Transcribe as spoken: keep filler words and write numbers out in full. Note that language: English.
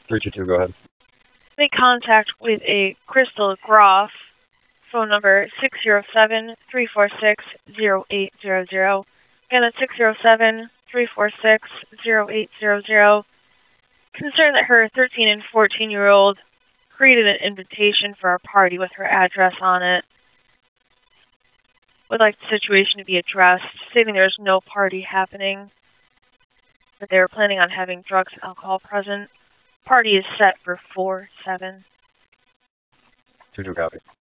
three two two, go ahead. Make contact with a Crystal Groff, phone number six zero seven, three four six, zero eight zero zero. Again, it's six zero seven, three four six, zero eight zero zero. Concerned that her thirteen and fourteen-year-old created an invitation for a party with her address on it. Would like the situation to be addressed, stating there's no party happening, that they were planning on having drugs and alcohol present. Party is set for four seven. two two, copy.